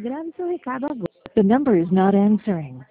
Grab sa recado agora. The number is not answering.